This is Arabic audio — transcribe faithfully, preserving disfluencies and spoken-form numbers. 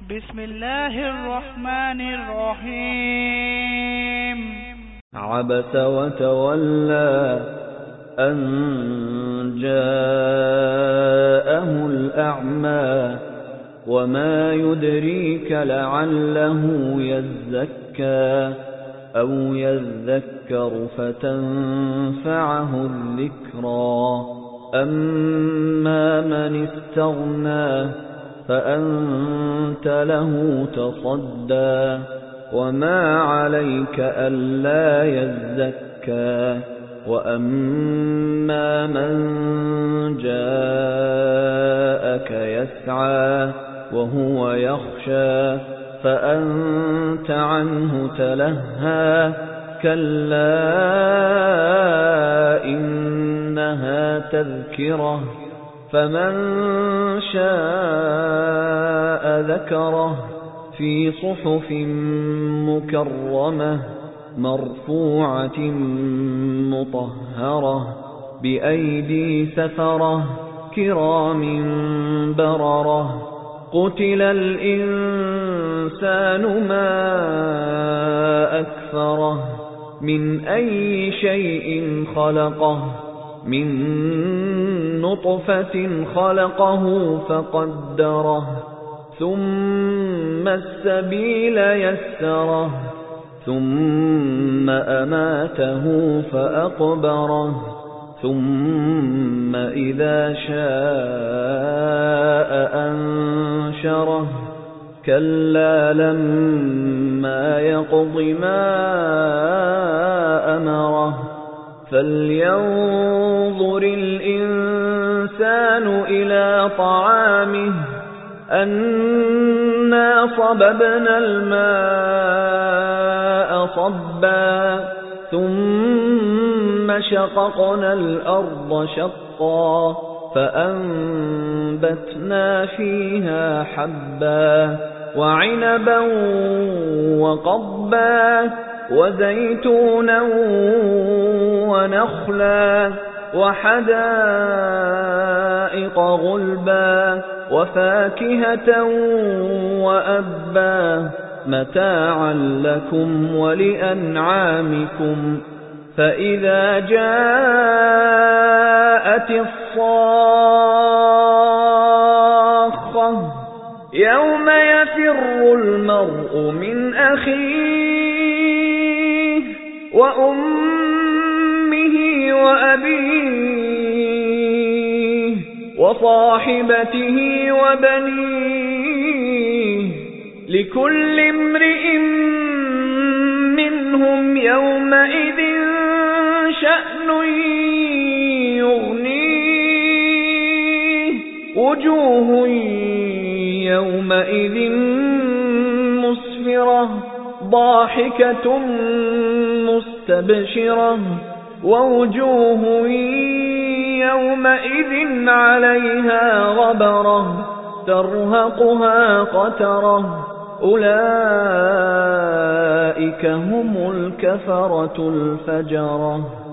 بسم الله الرحمن الرحيم. عبس وتولى أن جاءه الأعمى وما يدريك لعله يزكى أو يذكر فتنفعه الذكرى أما من استغنى فأنت له تصدى وما عليك ألا يزكى وأما من جاءك يسعى وهو يخشى فأنت عنه تلهى كلا إنها تذكرة فمن شاء ذكره في صحف مكرمة مرفوعة مطهرة بأيدي سفرة كرام بررة قتل الإنسان ما أكفره من أي شيء خلقه من نطفة خلقه فقدره ثم السبيل يسره ثم أماته فأقبره ثم إذا شاء أنشره كلا لما يقض ما أمره فلينظر الإنسان إلى طعامه أنا صببنا الماء صبا ثم شققنا الأرض شقا فأنبتنا فيها حبا وعنبا وقضبا وزيتونا ونخلا وحدائق غلبا وفاكهة وأبا متاعا لكم ولأنعامكم فإذا جاءت الصاخة يوم يفر المرء من أخيه وأمه وأبيه وصاحبته وبنيه لكل امرئ منهم يومئذ شأن يغنيه وجوه يومئذ مسفرة ضاحكة مستبشرة ووجوه يومئذ عليها غبرة ترهقها قترة أولئك هم الكفرة الفجرة.